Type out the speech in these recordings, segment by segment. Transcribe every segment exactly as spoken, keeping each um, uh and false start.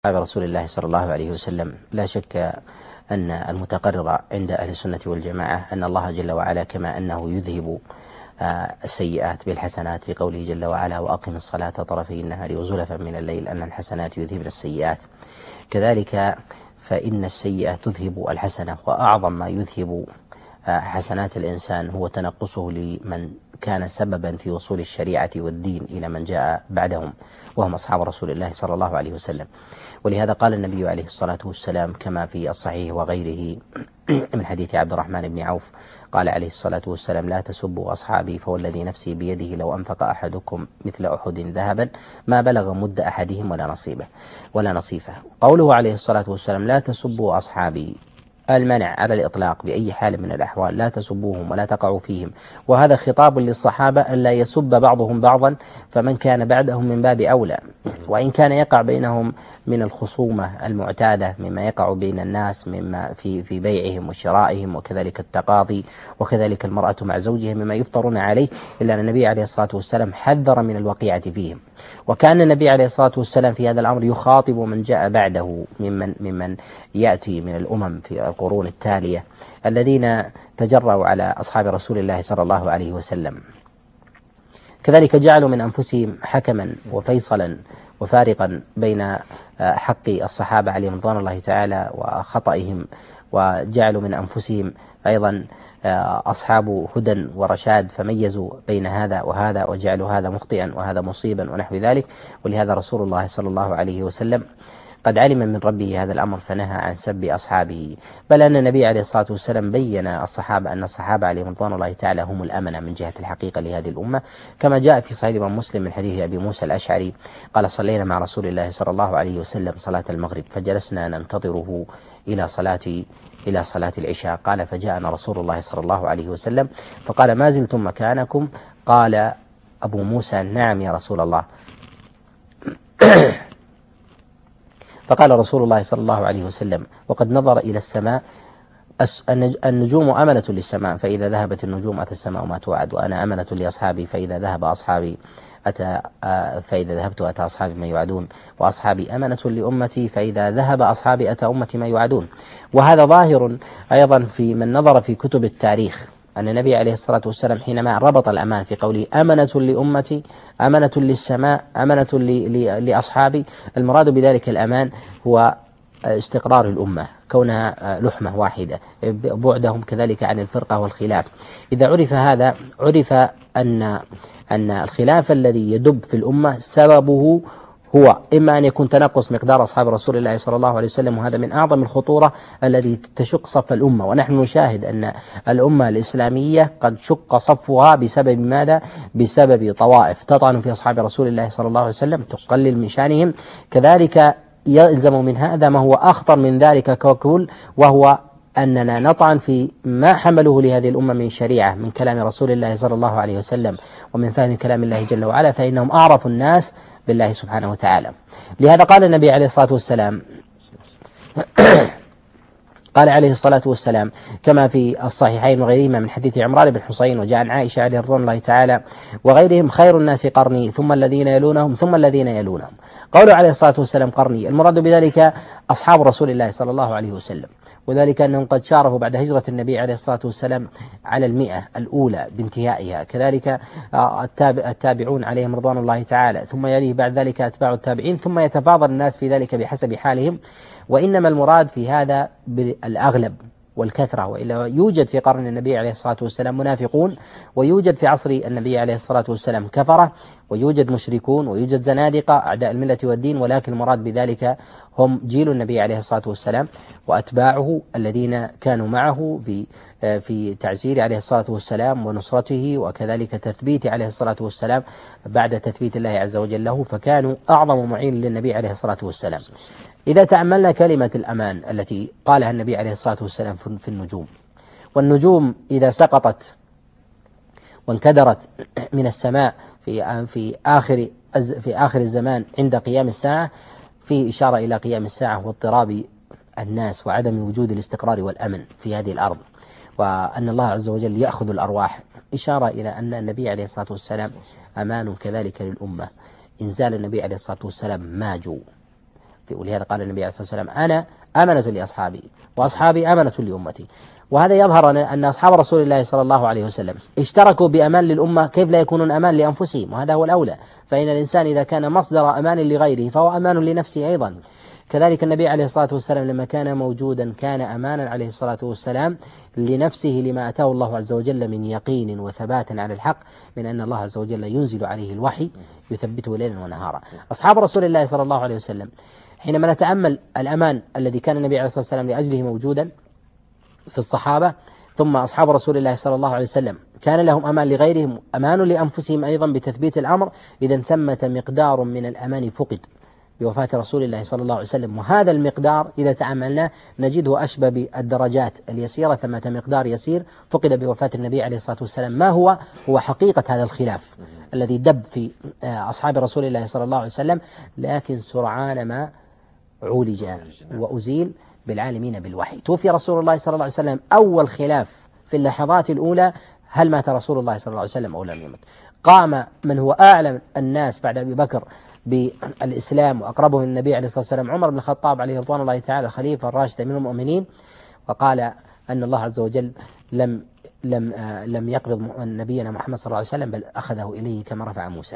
أصحاب رسول الله صلى الله عليه وسلم. لا شك أن المتقرر عند أهل السنة والجماعة أن الله جل وعلا كما أنه يذهب السيئات بالحسنات في قوله جل وعلا وأقم الصلاة طرفي النهار وزلفا من الليل أن الحسنات يذهبن السيئات، كذلك فإن السيئة تذهب الحسنة، وأعظم ما يذهب حسنات الإنسان هو تنقصه لمن كان سببا في وصول الشريعة والدين إلى من جاء بعدهم وهم أصحاب رسول الله صلى الله عليه وسلم. ولهذا قال النبي عليه الصلاة والسلام كما في الصحيح وغيره من حديث عبد الرحمن بن عوف قال عليه الصلاة والسلام لا تسبوا أصحابي فوالذي نفسي بيده لو أنفق أحدكم مثل أحد ذهبا ما بلغ مد أحدهم ولا نصيبه ولا نصيفه. قوله عليه الصلاة والسلام لا تسبوا أصحابي المنع على الإطلاق بأي حال من الأحوال، لا تسبوهم ولا تقعوا فيهم، وهذا خطاب للصحابة ألا يسب بعضهم بعضا، فمن كان بعدهم من باب أولى، وإن كان يقع بينهم من الخصومة المعتادة مما يقع بين الناس مما في في بيعهم وشرائهم وكذلك التقاضي وكذلك المرأة مع زوجها مما يفطرون عليه، إلا أن النبي عليه الصلاة والسلام حذر من الوقيعة فيهم. وكان النبي عليه الصلاة والسلام في هذا الأمر يخاطب من جاء بعده ممن ممن يأتي من الأمم في القرون التالية الذين تجرؤوا على أصحاب رسول الله صلى الله عليه وسلم. كذلك جعلوا من أنفسهم حكما وفيصلا وفارقا بين حق الصحابة عليهم رضوان الله تعالى وخطئهم، وجعلوا من أنفسهم أيضا أصحاب هدى ورشاد فميزوا بين هذا وهذا وجعلوا هذا مخطئا وهذا مصيبا ونحو ذلك. ولهذا رسول الله صلى الله عليه وسلم قد علم من ربه هذا الأمر فنهى عن سب أصحابه، بل أن النبي عليه الصلاة والسلام بين الصحابة أن الصحابة عليهم رضوان الله تعالى هم الأمنة من جهة الحقيقة لهذه الأمة، كما جاء في صحيح الإمام مسلم من حديث أبي موسى الأشعري قال صلينا مع رسول الله صلى الله عليه وسلم صلاة المغرب فجلسنا ننتظره إلى صلاة إلى صلاة العشاء، قال فجاءنا رسول الله صلى الله عليه وسلم فقال ما زلتم مكانكم؟ قال أبو موسى نعم يا رسول الله. فقال رسول الله صلى الله عليه وسلم وقد نظر إلى السماء النجوم أمنة للسماء فإذا ذهبت النجوم أتى السماء ما توعد، وأنا أمنة لأصحابي فإذا ذهب أصحابي أتى فإذا ذهبت أتى أصحابي ما يوعدون، وأصحابي أمنة لأمتي فإذا ذهب أصحابي أتى أمتي ما يوعدون. وهذا ظاهر أيضا في من نظر في كتب التاريخ أن النبي عليه الصلاة والسلام حينما ربط الأمان في قوله أمنة لأمتي أمنة للسماء أمنة لأصحابي، المراد بذلك الأمان هو استقرار الأمة كونها لحمة واحدة، بعدهم كذلك عن الفرقة والخلاف. إذا عرف هذا عرف أن أن الخلاف الذي يدب في الأمة سببه هو إما أن يكون تنقص مقدار أصحاب رسول الله صلى الله عليه وسلم، وهذا من أعظم الخطورة الذي تشق صف الأمة، ونحن نشاهد أن الأمة الإسلامية قد شق صفها بسبب ماذا؟ بسبب طوائف تطعن في أصحاب رسول الله صلى الله عليه وسلم تقلل من شانهم. كذلك يلزم من هذا ما هو أخطر من ذلك ككل، وهو أننا نطعن في ما حمله لهذه الأمة من شريعة من كلام رسول الله صلى الله عليه وسلم ومن فهم كلام الله جل وعلا، فإنهم أعرف الناس بالله سبحانه وتعالى. لهذا قال النبي عليه الصلاة والسلام قال عليه الصلاة والسلام كما في الصحيحين وغيرهما من حديث عمران بن حصين وجاء عن عائشة عليه رضوان الله تعالى وغيرهم خير الناس قرني ثم الذين يلونهم ثم الذين يلونهم. قوله عليه الصلاة والسلام قرني المراد بذلك أصحاب رسول الله صلى الله عليه وسلم، وذلك أنهم قد شارفوا بعد هجرة النبي عليه الصلاة والسلام على المئة الأولى بانتهائها، كذلك التابعون عليهم رضوان الله تعالى، ثم يليه بعد ذلك أتباع التابعين، ثم يتفاضل الناس في ذلك بحسب حالهم. وإنما المراد في هذا بالأغلب والكثرة، وإلا يوجد في قرن النبي عليه الصلاة والسلام منافقون، ويوجد في عصر النبي عليه الصلاة والسلام كفرة، ويوجد مشركون، ويوجد زنادقة أعداء الملة والدين، ولكن المراد بذلك هم جيل النبي عليه الصلاة والسلام وأتباعه الذين كانوا معه في في تعزير عليه الصلاة والسلام ونصرته وكذلك تثبيت عليه الصلاة والسلام بعد تثبيت الله عز وجل له، فكانوا أعظم معين للنبي عليه الصلاة والسلام. إذا تأملنا كلمة الأمان التي قالها النبي عليه الصلاة والسلام في النجوم، والنجوم إذا سقطت وانكدرت من السماء في في آخر في آخر الزمان عند قيام الساعة، فيه إشارة إلى قيام الساعة واضطراب الناس وعدم وجود الاستقرار والأمن في هذه الأرض، وأن الله عز وجل يأخذ الأرواح، إشارة إلى أن النبي عليه الصلاة والسلام أمان كذلك للأمة. إنزال النبي عليه الصلاة والسلام ماجوا ولهذا قال النبي عليه الصلاة والسلام: أنا أمنة لأصحابي وأصحابي أمنة لأمتي. وهذا يظهر أن أصحاب رسول الله صلى الله عليه وسلم اشتركوا بأمان للأمة، كيف لا يكونون أمان لأنفسهم؟ وهذا هو الأولى، فإن الإنسان إذا كان مصدر أمان لغيره فهو أمان لنفسه أيضا. كذلك النبي عليه الصلاة والسلام لما كان موجودا كان أمانا عليه الصلاة والسلام لنفسه لما أتاه الله عز وجل من يقين وثبات على الحق، من أن الله عز وجل ينزل عليه الوحي يثبته ليلا ونهارا. أصحاب رسول الله صلى الله عليه وسلم حينما نتأمل الأمان الذي كان النبي عليه الصلاة والسلام لأجله موجودا في الصحابة، ثم أصحاب رسول الله صلى الله عليه وسلم كان لهم أمان لغيرهم، أمان لأنفسهم أيضا بتثبيت الأمر، إذا ثمة مقدار من الأمان فقد بوفاة رسول الله صلى الله عليه وسلم. وهذا المقدار إذا تأملنا نجده أشبه بالدرجات اليسيرة، ثمة مقدار يسير فقد بوفاة النبي عليه الصلاة والسلام. ما هو؟ هو حقيقة هذا الخلاف الذي دب في أصحاب رسول الله صلى الله عليه وسلم، لكن سرعان ما عولج وأزيل بالعالمين بالوحي. توفي رسول الله صلى الله عليه وسلم، أول خلاف في اللحظات الأولى: هل مات رسول الله صلى الله عليه وسلم أو لم يمت؟ قام من هو أعلم الناس بعد أبي بكر بالإسلام وأقربه من النبي عليه الصلاة والسلام، عمر بن الخطاب عليه رضوان الله تعالى، الخليفة الراشد من المؤمنين، وقال أن الله عز وجل لم لم آه لم يقبض نبينا محمد صلى الله عليه وسلم، بل أخذه إليه كما رفع موسى.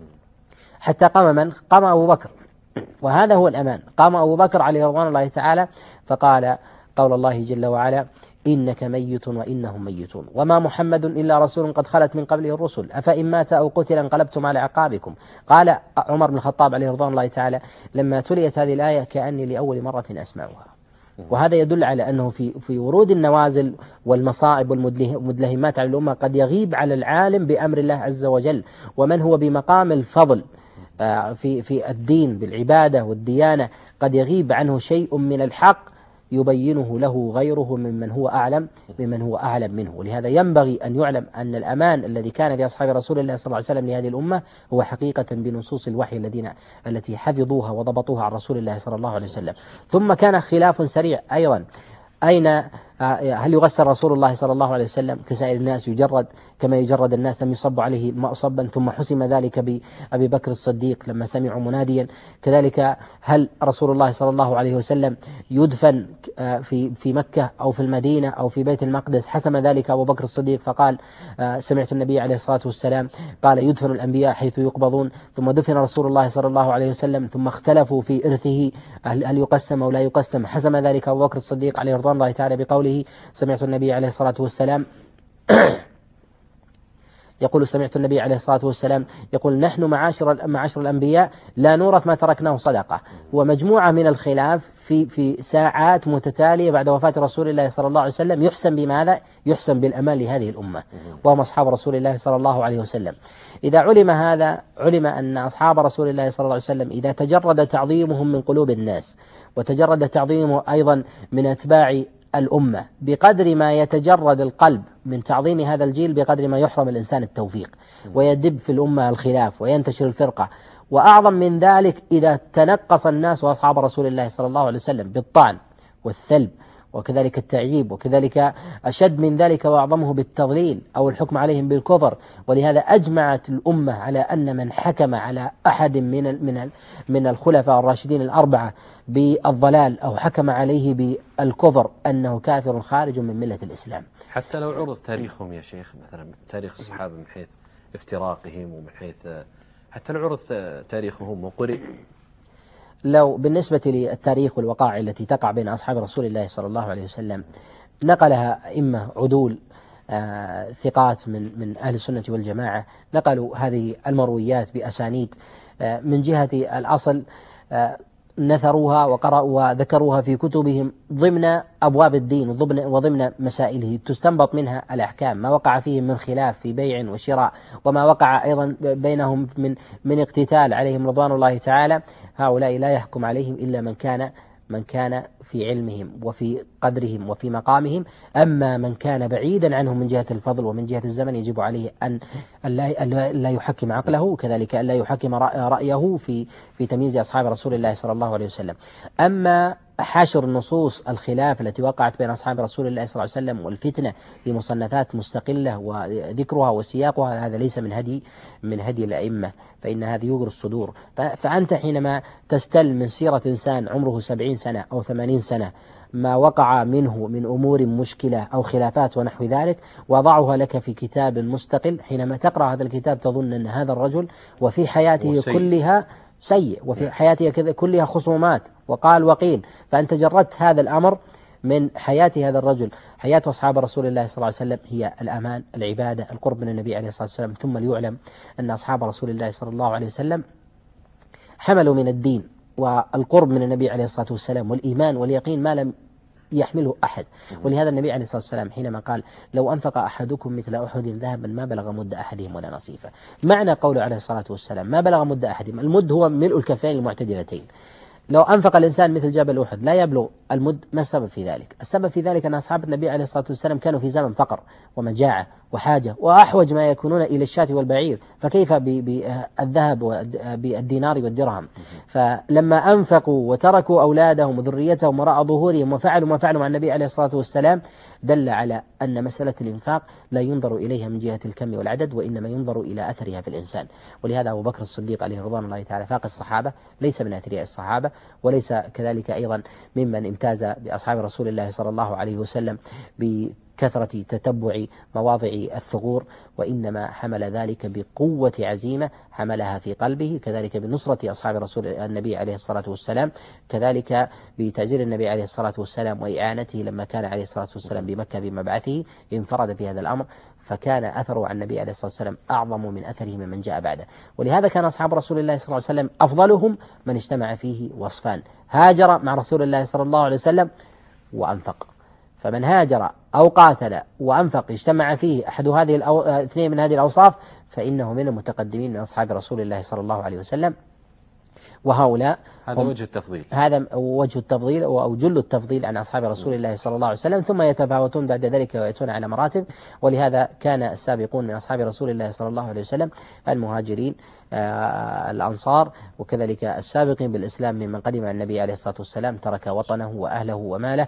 حتى قام من؟ قام أبو بكر، وهذا هو الأمان. قام أبو بكر عليه رضوان الله تعالى فقال قول الله جل وعلا: إنك ميت وإنهم ميتون وما محمد إلا رسول قد خلت من قبله الرسل أفإن مات أو قتل انقلبتم على عقابكم. قال عمر بن الخطاب عليه رضوان الله تعالى لما تليت هذه الآية: كأني لأول مرة أسمعها. وهذا يدل على أنه في في ورود النوازل والمصائب والمدلهمات على الأمة قد يغيب على العالم بأمر الله عز وجل، ومن هو بمقام الفضل في في الدين بالعبادة والديانة قد يغيب عنه شيء من الحق يبينه له غيره ممن هو أعلم ممن هو أعلم منه. ولهذا ينبغي أن يعلم أن الأمان الذي كان في أصحاب رسول الله صلى الله عليه وسلم لهذه الأمة هو حقيقة بنصوص الوحي الذين التي حفظوها وضبطوها عن رسول الله صلى الله عليه وسلم. ثم كان خلاف سريع أيضا: أين هل يغسل رسول الله صلى الله عليه وسلم كسائر الناس، يجرد كما يجرد الناس، لم يصب عليه الماء صبا؟ ثم حسم ذلك بأبي بكر الصديق لما سمعوا مناديا. كذلك هل رسول الله صلى الله عليه وسلم يدفن في في مكة أو في المدينة أو في بيت المقدس؟ حسم ذلك أبو بكر الصديق فقال: سمعت النبي عليه الصلاة والسلام قال: يدفن الأنبياء حيث يقبضون. ثم دفن رسول الله صلى الله عليه وسلم، ثم اختلفوا في إرثه هل يقسم أو لا يقسم. حسم ذلك أبو بكر الصديق عليه رضوان الله تعالى بقوله: سمعت النبي عليه الصلاة والسلام يقول سمعت النبي عليه الصلاة والسلام يقول: نحن معاشر معاشر الأنبياء لا نورث ما تركناه صدقة. ومجموعة من الخلاف في في ساعات متتالية بعد وفاة رسول الله صلى الله عليه وسلم يحسم بماذا؟ يحسم بالأمان لهذه الأمة، وهم أصحاب رسول الله صلى الله عليه وسلم. إذا علم هذا علم أن أصحاب رسول الله صلى الله عليه وسلم إذا تجرد تعظيمهم من قلوب الناس وتجرد تعظيمه أيضا من أتباع الأمة بقدر ما يتجرد القلب من تعظيم هذا الجيل بقدر ما يحرم الإنسان التوفيق ويدب في الأمة الخلاف وينتشر الفرقة. وأعظم من ذلك إذا تنقص الناس وأصحاب رسول الله صلى الله عليه وسلم بالطعن والثلب وكذلك التعييب، وكذلك أشد من ذلك وأعظمه بالتضليل أو الحكم عليهم بالكفر. ولهذا أجمعت الأمة على أن من حكم على أحد من من من الخلفاء الراشدين الأربعة بالضلال أو حكم عليه بالكفر أنه كافر خارج من ملة الإسلام. حتى لو عرض تاريخهم يا شيخ، مثلا تاريخ الصحابة من حيث افتراقهم ومن حيث حتى لو عرض تاريخهم وقرئ، لو بالنسبة للتاريخ والوقائع التي تقع بين أصحاب رسول الله صلى الله عليه وسلم نقلها أئمة عدول آه ثقات من من أهل السنة والجماعة، نقلوا هذه المرويات بأسانيد آه من جهة الأصل آه نثروها وقرأوا وذكروها في كتبهم ضمن أبواب الدين وضمن مسائله، تستنبط منها الأحكام، ما وقع فيه من خلاف في بيع وشراء، وما وقع أيضا بينهم من من اقتتال عليهم رضوان الله تعالى. هؤلاء لا يحكم عليهم إلا من كان من كان في علمهم وفي قدرهم وفي مقامهم. أما من كان بعيدا عنهم من جهة الفضل ومن جهة الزمن يجب عليه أن لا يحكم عقله، وكذلك أن لا يحكم رأيه في في تمييز أصحاب رسول الله صلى الله عليه وسلم. أما حشر نصوص الخلاف التي وقعت بين أصحاب رسول الله صلى الله عليه وسلم والفتنة في مصنفات مستقلة وذكرها وسياقها، هذا ليس من هدي من هدي الأئمة، فإن هذا يغر الصدور. فأنت حينما تستل من سيرة إنسان عمره سبعين سنة أو ثمانين سنة ما وقع منه من أمور مشكلة أو خلافات ونحو ذلك، وضعها لك في كتاب مستقل، حينما تقرأ هذا الكتاب تظن أن هذا الرجل وفي حياته وسيء. كلها سيء، وفي حياته كذا كلها خصومات وقال وقيل، فأنت جردت هذا الأمر من حياة هذا الرجل. حياة أصحاب رسول الله صلى الله عليه وسلم هي الأمان، العبادة، القرب من النبي عليه الصلاة والسلام. ثم ليعلم أن أصحاب رسول الله صلى الله عليه وسلم حملوا من الدين والقرب من النبي عليه الصلاة والسلام والإيمان واليقين ما لم يحمله أحد. ولهذا النبي عليه الصلاة والسلام حينما قال لو أنفق أحدكم مثل أحد ذهبا ما بلغ مد أحدهم ولا نصيفه، معنى قوله عليه الصلاة والسلام ما بلغ مد أحدهم، المد هو ملء الكفين المعتدلتين. لو أنفق الإنسان مثل جبل أحد لا يبلغ المد، ما السبب في ذلك؟ السبب في ذلك أن أصحاب النبي عليه الصلاة والسلام كانوا في زمن فقر ومجاعة وحاجة، وأحوج ما يكونون إلى الشاة والبعير، فكيف بالذهب بالدينار والدرهم؟ فلما أنفقوا وتركوا أولادهم وذريتهم وراء ظهورهم وفعلوا ما فعلوا مع النبي عليه الصلاة والسلام دل على أن مسألة الإنفاق لا ينظر إليها من جهة الكم والعدد، وإنما ينظر إلى أثرها في الإنسان. ولهذا أبو بكر الصديق عليه رضوان الله تعالى فاق الصحابة، ليس من أثرياء الصحابة، وليس كذلك أيضا ممن امتاز بأصحاب رسول الله صلى الله عليه وسلم بكثرة تتبع مواضع الثغور، وإنما حمل ذلك بقوة عزيمة حملها في قلبه، كذلك بنصرة أصحاب رسول النبي عليه الصلاة والسلام، كذلك بتعزير النبي عليه الصلاة والسلام وإعانته لما كان عليه الصلاة والسلام بمكة بمبعثه، انفرد في هذا الأمر، فكان أثره عن النبي عليه الصلاة والسلام أعظم من أثره ممن جاء بعده. ولهذا كان أصحاب رسول الله صلى الله عليه وسلم أفضلهم من اجتمع فيه وصفان: هاجر مع رسول الله صلى الله عليه وسلم وأنفق. فمن هاجر أو قاتل وأنفق اجتمع فيه أحد هذه الأو... اثنين من هذه الأوصاف فإنه من المتقدمين من أصحاب رسول الله صلى الله عليه وسلم. وهؤلاء هذا وجه التفضيل، هذا وجه التفضيل أو جل التفضيل عن أصحاب رسول الله صلى الله عليه وسلم، ثم يتفاوتون بعد ذلك ويأتون على مراتب. ولهذا كان السابقون من أصحاب رسول الله صلى الله عليه وسلم المهاجرين، آه الأنصار، وكذلك السابقين بالإسلام ممن قدم مع النبي عليه الصلاة والسلام ترك وطنه وأهله وماله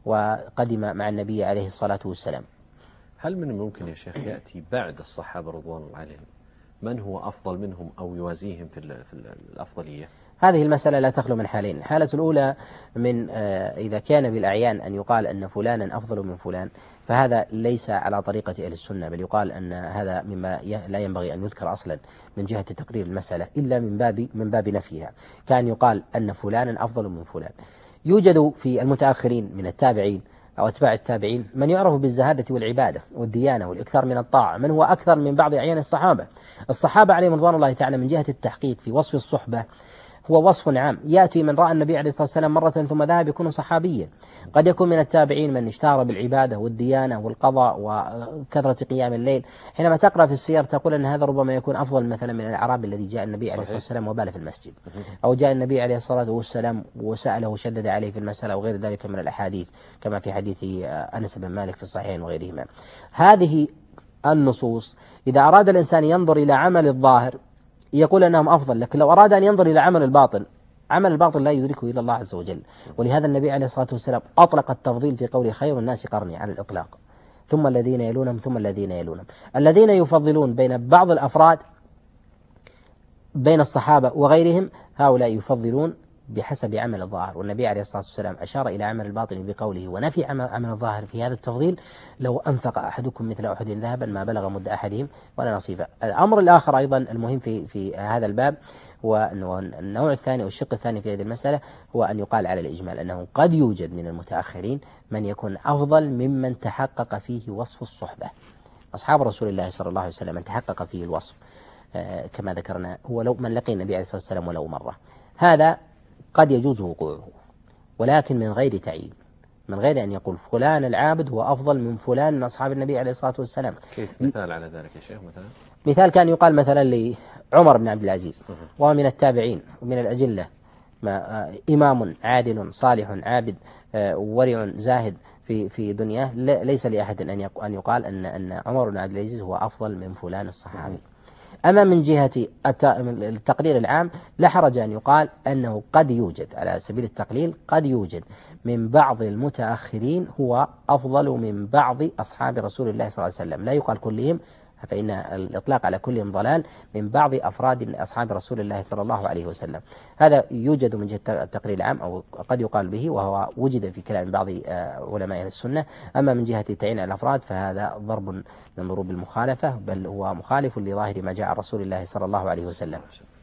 وقدم مع النبي عليه الصلاة والسلام. هل من الممكن يا شيخ يأتي بعد الصحابة رضوان الله عليهم من هو أفضل منهم أو يوازيهم في الأفضلية؟ هذه المسألة لا تخلو من حالين. الحالة الأولى من إذا كان بالأعيان أن يقال أن فلانا أفضل من فلان، فهذا ليس على طريقة أهل السنة، بل يقال أن هذا مما لا ينبغي أن يذكر أصلا من جهة تقرير المسألة إلا من باب من باب نفيها. كان يقال أن فلانا أفضل من فلان. يوجد في المتأخرين من التابعين أو أتباع التابعين من يعرف بالزهادة والعبادة والديانة والإكثار من الطاعة، من هو أكثر من بعض أعيان الصحابة. الصحابة عليهم رضوان الله تعالى من جهة التحقيق في وصف الصحبة هو وصف عام، يأتي من رأى النبي عليه الصلاة والسلام مرة ثم ذهب يكون صحابيا. قد يكون من التابعين من اشتهر بالعبادة والديانة والقضاء وكثرة قيام الليل، حينما تقرأ في السير تقول أن هذا ربما يكون أفضل مثلا من الأعرابي الذي جاء النبي عليه الصلاة والسلام وبال في المسجد، أو جاء النبي عليه الصلاة والسلام وسأله وشدد عليه في المسألة وغير ذلك من الأحاديث، كما في حديث أنس بن مالك في الصحيحين وغيرهما. هذه النصوص إذا أراد الإنسان ينظر إلى عمل الظاهر يقول أنهم أفضل، لكن لو أراد أن ينظر إلى عمل الباطن، عمل الباطن لا يدركه إلا الله عز وجل. ولهذا النبي عليه الصلاة والسلام أطلق التفضيل في قوله خير الناس قرني على الإطلاق، ثم الذين يلونهم ثم الذين يلونهم. الذين يفضلون بين بعض الأفراد بين الصحابة وغيرهم هؤلاء يفضلون بحسب عمل الظاهر، والنبي عليه الصلاة والسلام أشار إلى عمل الباطن بقوله ونفي عمل الظاهر في هذا التفضيل: لو أنفق أحدكم مثل أحد ذهبا ما بلغ مد أحدهم ولا نصيفه. الأمر الآخر أيضا المهم في في هذا الباب والنوع الثاني والشق الثاني في هذه المسألة هو أن يقال على الإجمال أنه قد يوجد من المتأخرين من يكون أفضل ممن تحقق فيه وصف الصحبة. أصحاب رسول الله صلى الله عليه وسلم من تحقق فيه الوصف آه كما ذكرنا هو لو من لقي النبي عليه الصلاة والسلام ولو مرة، هذا قد يجوز وقوعه، ولكن من غير تعيين، من غير أن يقول فلان العابد هو أفضل من فلان من أصحاب النبي عليه الصلاة والسلام. كيف مثال على ذلك يا شيخ؟ مثلا مثال كان يقال مثلا لعمر بن عبد العزيز وهو من التابعين ومن الأجلة، ما إمام عادل صالح عابد ورع زاهد في في دنياه، ليس لأحد أن أن يقال أن أن عمر بن عبد العزيز هو أفضل من فلان الصحابي. أما من جهة التقرير العام لا حرج أن يقال أنه قد يوجد على سبيل التقليل، قد يوجد من بعض المتأخرين هو أفضل من بعض أصحاب رسول الله صلى الله عليه وسلم، لا يقال كلهم، فإن الإطلاق على كلهم ضلال، من بعض أفراد أصحاب رسول الله صلى الله عليه وسلم. هذا يوجد من جهة التقرير العام أو قد يقال به، وهو وجد في كلام بعض علماء السنة. أما من جهة تعيين الأفراد فهذا ضرب من ضروب المخالفة، بل هو مخالف لظاهر ما جاء عن رسول الله صلى الله عليه وسلم.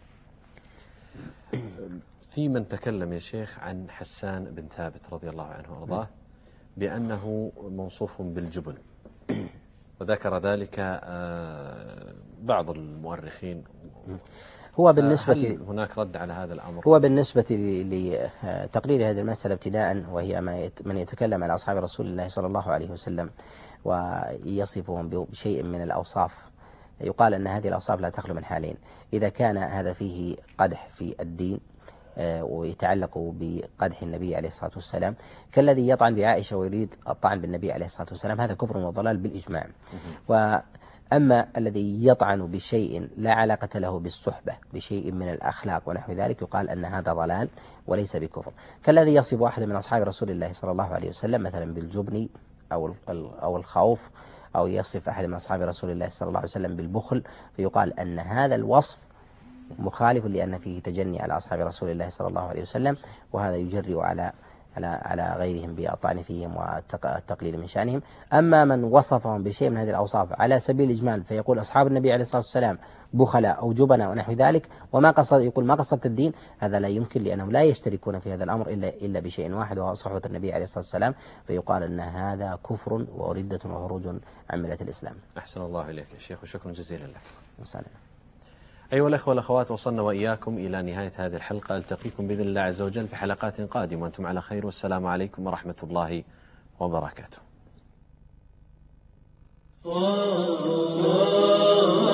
في من تكلم يا شيخ عن حسان بن ثابت رضي الله عنه وارضاه بأنه موصوف بالجبن، وذكر ذلك بعض المؤرخين. هو بالنسبة هل هناك رد على هذا الأمر؟ هو بالنسبة لتقرير هذه المسألة ابتداء، وهي من يتكلم على أصحاب رسول الله صلى الله عليه وسلم ويصفهم بشيء من الأوصاف، يقال أن هذه الأوصاف لا تخلو من حالين: إذا كان هذا فيه قدح في الدين ويتعلق بقدح النبي عليه الصلاة والسلام، كالذي يطعن بعائشة ويريد الطعن بالنبي عليه الصلاة والسلام، هذا كفر وضلال بالإجماع. وأما الذي يطعن بشيء لا علاقة له بالصحبة، بشيء من الأخلاق ونحو ذلك، يقال أن هذا ضلال وليس بكفر. كالذي يصف أحد من أصحاب رسول الله صلى الله عليه وسلم مثلا بالجبن أو أو الخوف، أو يصف أحد من أصحاب رسول الله صلى الله عليه وسلم بالبخل، فيقال أن هذا الوصف مخالف لأن فيه تجني على أصحاب رسول الله صلى الله عليه وسلم، وهذا يجرئ على على على غيرهم بالطعن فيهم والتقليل من شأنهم. أما من وصفهم بشيء من هذه الأوصاف على سبيل الإجمال فيقول أصحاب النبي عليه الصلاة والسلام بخلاء أو جبناء ونحو ذلك، وما قصد يقول ما قصدت الدين، هذا لا يمكن، لأنهم لا يشتركون في هذا الأمر إلا إلا بشيء واحد وهو صحبة النبي عليه الصلاة والسلام، فيقال أن هذا كفر وردة وخروج عن ملة الإسلام. أحسن الله إليك يا شيخ، وشكرا جزيلا لك. وسلام. أيها الأخوة والأخوات، وصلنا وإياكم إلى نهاية هذه الحلقة. ألتقيكم بإذن الله عز وجل في حلقات قادمة وأنتم على خير، والسلام عليكم ورحمة الله وبركاته.